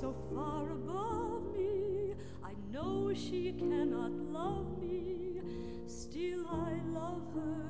so far above me. I know she cannot love me, still I love her.